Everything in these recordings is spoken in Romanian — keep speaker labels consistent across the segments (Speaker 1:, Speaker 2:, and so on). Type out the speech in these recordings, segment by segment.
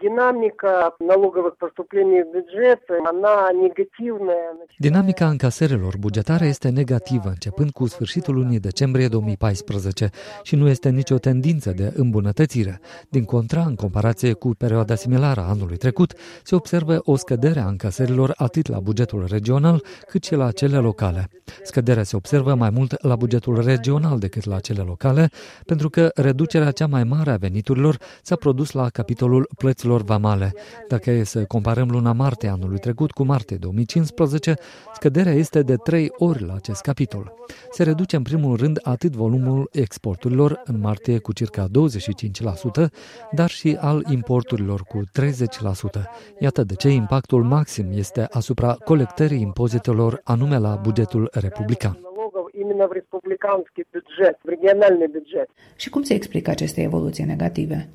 Speaker 1: Dinamica încasărilor bugetare este negativă începând cu sfârșitul lunii decembrie 2014 și nu este nicio tendință de îmbunătățire. Din contra, în comparație cu perioada similară a anului trecut, se observă o scădere a încasărilor atât la bugetul regional cât și la cele locale. Scăderea se observă mai mult la bugetul regional decât la cele locale, pentru că reducerea cea mai mare a veniturilor s-a produs la capitolul plăților vamale. Dacă e să comparăm luna martie anului trecut cu martie 2015, scăderea este de 3 ori la acest capitol. Se reduce în primul rând atât volumul exporturilor în martie cu circa 25%, dar și al importurilor cu 30%. Iată de ce impactul maxim este asupra colectării impozitelor anume la bugetul republican.
Speaker 2: Și cum se explică aceste evoluții negative?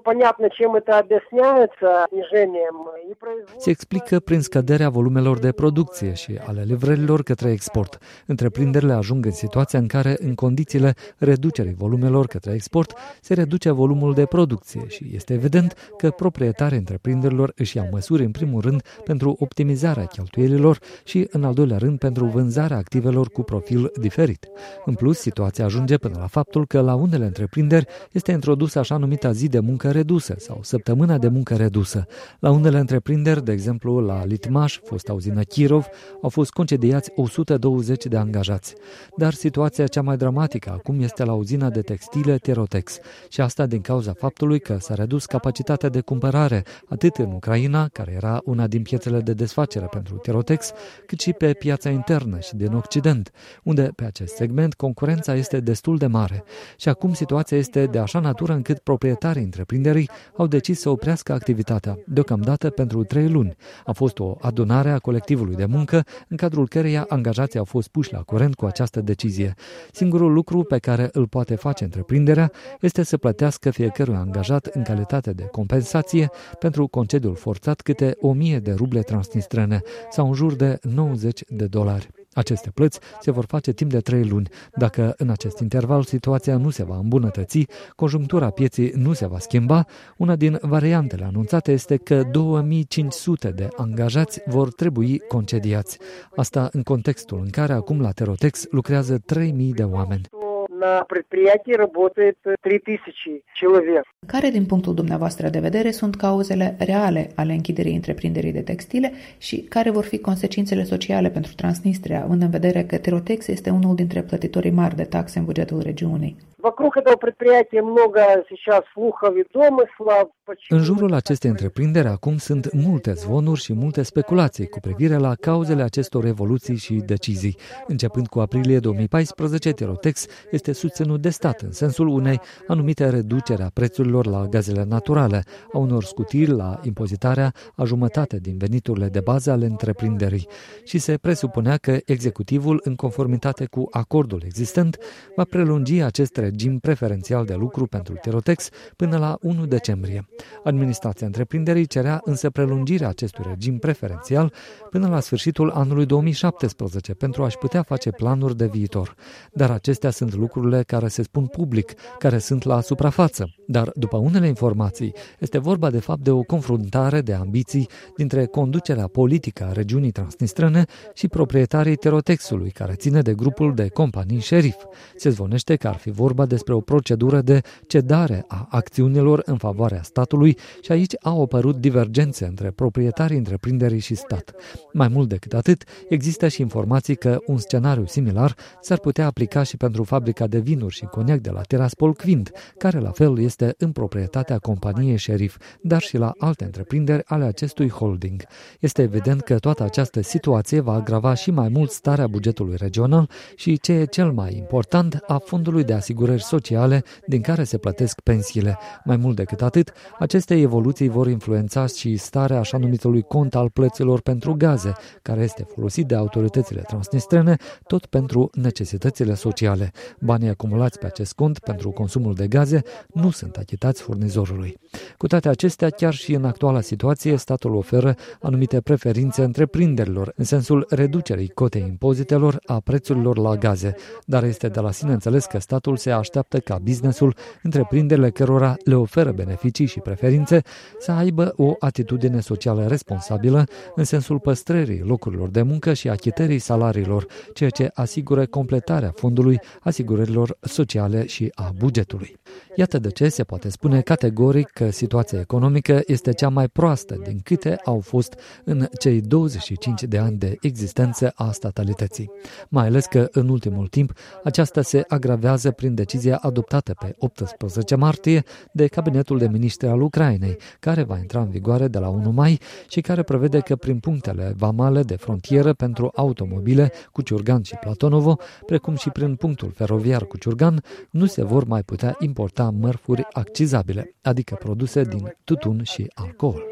Speaker 1: Se explică prin scăderea volumelor de producție și ale livrărilor către export. Întreprinderile ajung în situația în care, în condițiile reducerii volumelor către export, se reduce volumul de producție și este evident că proprietarii întreprinderilor își iau măsuri, în primul rând, pentru optimizarea cheltuielilor și, în al doilea rând, pentru vânzarea activelor cu profil diferit. În plus, situația ajunge până la faptul că la unele întreprinderi este introdusă așa numita zi de muncă redusă sau săptămâna de muncă redusă. La unele întreprinderi, de exemplu la Litmaș, fosta uzină Kirov, au fost concediați 120 de angajați. Dar situația cea mai dramatică acum este la uzina de textile Terotex și asta din cauza faptului că s-a redus capacitatea de cumpărare atât în Ucraina, care era una din piețele de desfacere pentru Terotex, cât și pe piața internă și din Occident, unde pe acest segment concurența este destul de mare. Și acum situația este de așa natură încât proprietarii întreprinderii au decis să oprească activitatea, deocamdată pentru 3 luni. A fost o adunare a colectivului de muncă, în cadrul căreia angajații au fost puși la curent cu această decizie. Singurul lucru pe care îl poate face întreprinderea este să plătească fiecărui angajat în calitate de compensație pentru concediul forțat câte 1000 de ruble transnistrene sau în jur de $90. Aceste plăți se vor face timp de 3 luni. Dacă în acest interval situația nu se va îmbunătăți, conjunctura pieței nu se va schimba, una din variantele anunțate este că 2500 de angajați vor trebui concediați. Asta în contextul în care acum la Terotex lucrează 3000 de oameni.
Speaker 3: На предприятии работает 3000 человек.
Speaker 2: Care, din punctul dumneavoastră de vedere, sunt cauzele reale ale închiderii întreprinderii de textile și care vor fi consecințele sociale pentru Transnistria, având în vedere că Terotex este unul dintre plătitorii mari de taxe în bugetul regiunii?
Speaker 1: În jurul acestei întreprinderi acum sunt multe zvonuri și multe speculații cu privire la cauzele acestor evoluții și decizii. Începând cu aprilie 2014, Terotex este susținut de stat în sensul unei anumite reduceri a prețurilor la gazele naturale, a unor scutiri la impozitarea a jumătate din veniturile de bază ale întreprinderii și se presupunea că executivul, în conformitate cu acordul existent, va prelungi acest regim preferențial de lucru pentru Terotex până la 1 decembrie. Administrația întreprinderii cerea însă prelungirea acestui regim preferențial până la sfârșitul anului 2017 pentru a-și putea face planuri de viitor. Dar acestea sunt lucrurile care se spun public, care sunt la suprafață. Dar, după unele informații, este vorba de fapt de o confruntare de ambiții dintre conducerea politică a regiunii transnistrene și proprietarii Terotexului, care ține de grupul de companii șerif. Se zvonește că ar fi vorba despre o procedură de cedare a acțiunilor în favoarea statului și aici au apărut divergențe între proprietarii întreprinderii și stat. Mai mult decât atât, există și informații că un scenariu similar s-ar putea aplica și pentru fabrica de vinuri și coniac de la Tiraspol Quint, care la fel este în proprietatea companiei șerif, dar și la alte întreprinderi ale acestui holding. Este evident că toată această situație va agrava și mai mult starea bugetului regional și, ce e cel mai important, a fondului de asigurări sociale din care se plătesc pensiile. Mai mult decât atât, aceste evoluții vor influența și starea așa numitului cont al plăților pentru gaze, care este folosit de autoritățile transnistrene tot pentru necesitățile sociale. Banii acumulați pe acest cont pentru consumul de gaze nu sunt achitați furnizorului. Cu toate acestea, chiar și în actuala situație, statul oferă anumite preferințe întreprinderilor, în sensul reducerii cotei impozitelor a prețurilor la gaze, dar este de la sine înțeles că statul se așteaptă ca businessul, întreprinderile cărora le oferă beneficii și preferințe, să aibă o atitudine socială responsabilă în sensul păstrării locurilor de muncă și achitării salariilor, ceea ce asigură completarea fondului asigurărilor sociale și a bugetului. Iată de ce se poate spune categoric că situația economică este cea mai proastă din câte au fost în cei 25 de ani de existență a statalității. Mai ales că în ultimul timp aceasta se agravează prin decizia adoptată pe 18 martie de Cabinetul de Miniștri al Ucrainei, care va intra în vigoare de la 1 mai și care prevede că prin punctele vamale de frontieră pentru automobile Cuciurgan și Platonovo, precum și prin punctul feroviar Cuciurgan, nu se vor mai putea importa mărfuri accizabile, adică produse din tutun și alcool.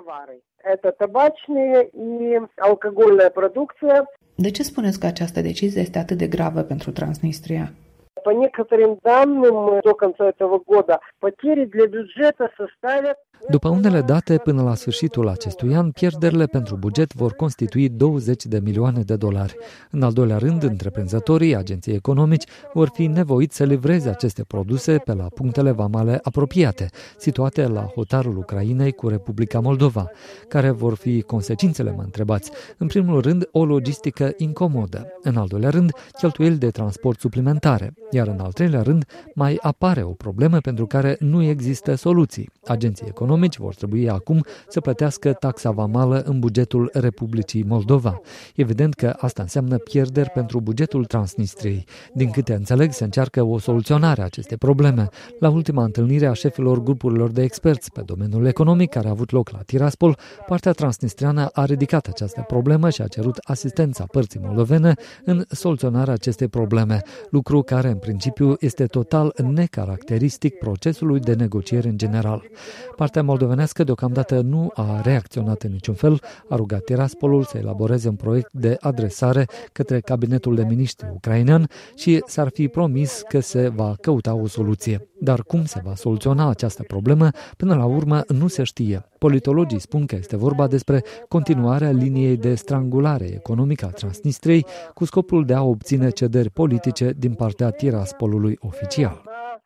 Speaker 3: Это табачные и алкогольная продукция.
Speaker 2: De ce spuneți că această decizie este atât de gravă pentru Transnistria?
Speaker 3: По некоторым данным, до конца этого года потери для бюджета составят...
Speaker 1: După unele date, până la sfârșitul acestui an, pierderile pentru buget vor constitui 20 de milioane de dolari. În al doilea rând, întreprinzătorii, agenții economici, vor fi nevoiți să livreze aceste produse pe la punctele vamale apropiate, situate la hotarul Ucrainei cu Republica Moldova. Care vor fi consecințele, mă întrebați? În primul rând, o logistică incomodă. În al doilea rând, cheltuieli de transport suplimentare. Iar în al treilea rând, mai apare o problemă pentru care nu există soluții. Agenții economici vor trebui acum să plătească taxa vamală în bugetul Republicii Moldova. Evident că asta înseamnă pierderi pentru bugetul Transnistriei. Din câte înțeleg, se încearcă o soluționare a acestei probleme. La ultima întâlnire a șefilor grupurilor de experți pe domeniul economic care a avut loc la Tiraspol, partea transnistriană a ridicat această problemă și a cerut asistența părții moldovene în soluționarea acestei probleme, lucru care în principiu este total necaracteristic procesului de negociere în general. Partea moldovenească deocamdată nu a reacționat în niciun fel, a rugat Tiraspolul să elaboreze un proiect de adresare către cabinetul de miniștri ucrainean și s-ar fi promis că se va căuta o soluție. Dar cum se va soluționa această problemă, până la urmă nu se știe. Politologii spun că este vorba despre continuarea liniei de strangulare economică a Transnistriei cu scopul de a obține cederi politice din partea Tiraspolului oficial.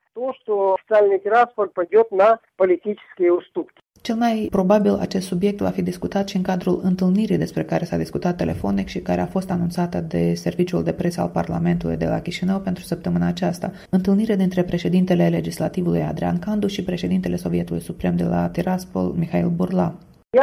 Speaker 2: Cel mai probabil acest subiect va fi discutat și în cadrul întâlnirii despre care s-a discutat telefonic și care a fost anunțată de Serviciul de Presă al Parlamentului de la Chișinău pentru săptămâna aceasta. Întâlnire dintre președintele legislativului Adrian Candu și președintele Sovietului Suprem de la Tiraspol, Mihail Burla.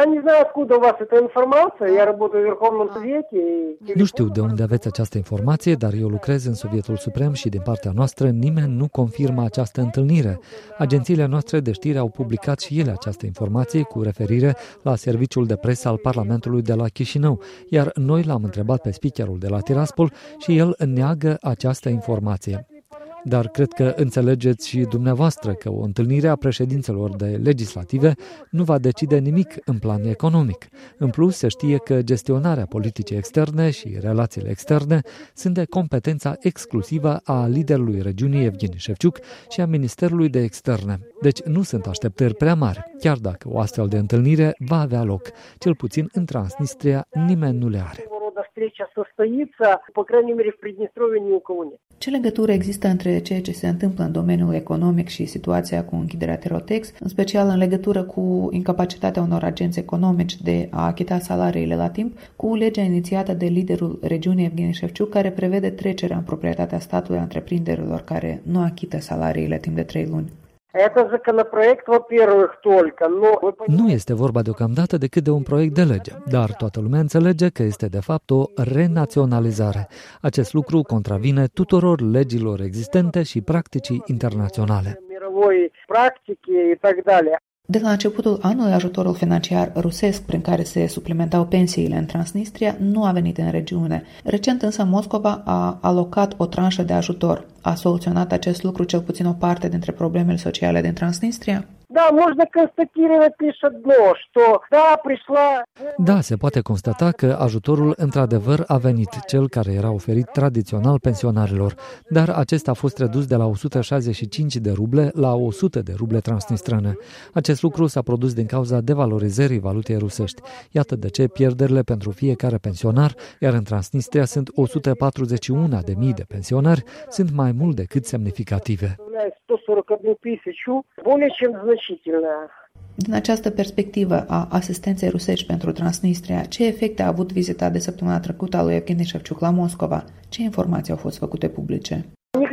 Speaker 1: Nu știu de unde aveți această informație, dar eu lucrez în Sovietul Suprem și din partea noastră nimeni nu confirmă această întâlnire. Agențiile noastre de știri au publicat și ele această informație cu referire la Serviciul de Presă al Parlamentului de la Chișinău, iar noi l-am întrebat pe speakerul de la Tiraspol și el neagă această informație. Dar cred că înțelegeți și dumneavoastră că o întâlnire a președinților de legislative nu va decide nimic în plan economic. În plus, se știe că gestionarea politicii externe și relațiile externe sunt de competența exclusivă a liderului regiunii Evgeni Șefciuc și a Ministerului de Externe. Deci nu sunt așteptări prea mari, chiar dacă o astfel de întâlnire va avea loc. Cel puțin în Transnistria nimeni nu le are.
Speaker 2: Ce legătură există între ceea ce se întâmplă în domeniul economic și situația cu închiderea Terotex, în special în legătură cu incapacitatea unor agenți economici de a achita salariile la timp, cu legea inițiată de liderul regiunii Evgeni Șefciuc, care prevede trecerea în proprietatea statului a întreprinderilor care nu achită salariile timp de 3 luni?
Speaker 1: Nu este vorba deocamdată decât de un proiect de lege, dar toată lumea înțelege că este de fapt o renaționalizare. Acest lucru contravine tuturor legilor existente și practicii internaționale.
Speaker 2: De la începutul anului, ajutorul financiar rusesc prin care se suplimentau pensiile în Transnistria nu a venit în regiune. Recent însă Moscova a alocat o tranșă de ajutor. A soluționat acest lucru cel puțin o parte dintre problemele sociale din Transnistria?
Speaker 3: Da, можно констатировать лишь одно, что да, пришла...
Speaker 1: Da, se poate constata că ajutorul într-adevăr a venit, cel care era oferit tradițional pensionarilor, dar acesta a fost redus de la 165 de ruble la 100 de ruble transnistrane. Acest lucru s-a produs din cauza devalorizării valutei rusești. Iată de ce pierderile pentru fiecare pensionar, iar în Transnistria sunt 141.000 de pensionari, sunt mai mult decât semnificative.
Speaker 2: Din această perspectivă a asistenței rusești pentru Transnistria, ce efecte a avut vizita de săptămâna trecută a lui Evgeni Șevciuc la Moscova? Ce informații au fost făcute publice?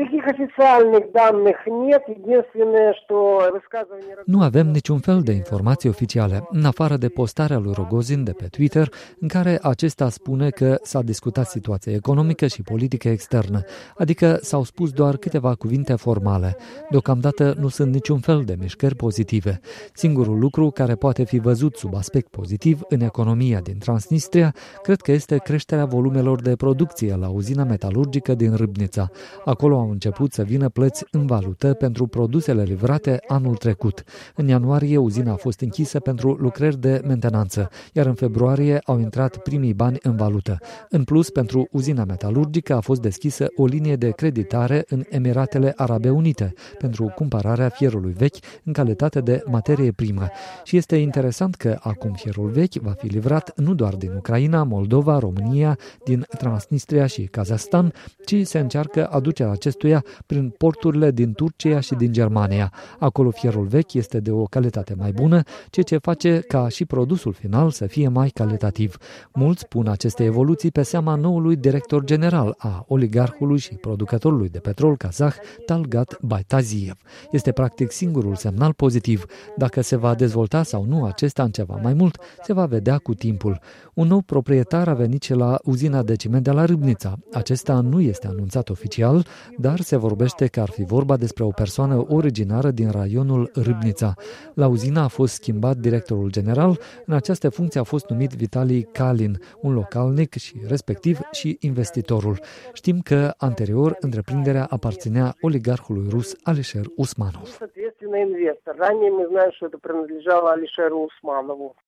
Speaker 1: Nu avem niciun fel de informații oficiale, în afară de postarea lui Rogozin de pe Twitter, în care acesta spune că s-a discutat situația economică și politică externă, adică s-au spus doar câteva cuvinte formale. Deocamdată nu sunt niciun fel de mișcări pozitive. Singurul lucru care poate fi văzut sub aspect pozitiv în economia din Transnistria, cred că este creșterea volumelor de producție la uzina metalurgică din Râbnița. Acolo au început să vină plăți în valută pentru produsele livrate anul trecut. În ianuarie, uzina a fost închisă pentru lucrări de mentenanță, iar în februarie au intrat primii bani în valută. În plus, pentru uzina metalurgică a fost deschisă o linie de creditare în Emiratele Arabe Unite pentru cumpărarea fierului vechi în calitate de materie primă. Și este interesant că acum fierul vechi va fi livrat nu doar din Ucraina, Moldova, România, din Transnistria și Kazahstan, ci se încearcă aducerea acestuia prin porturile din Turcia și din Germania. Acolo fierul vechi este de o calitate mai bună, ceea ce face ca și produsul final să fie mai calitativ. Mulți pun aceste evoluții pe seama noului director general a oligarhului și producătorului de petrol kazah Talgat Baitaziev. Este practic singurul semnal pozitiv. Dacă se va dezvolta sau nu acesta în ceva mai mult, se va vedea cu timpul. Un nou proprietar a venit și la uzina de ciment de la Râbnița. Acesta nu este anunțat oficial, dar se vorbește că ar fi vorba despre o persoană originară din raionul Râbnița. La uzină a fost schimbat directorul general, în această funcție a fost numit Vitali Kalin, un localnic și respectiv și investitorul. Știm că anterior întreprinderea aparținea oligarhului rus Alisher Usmanov.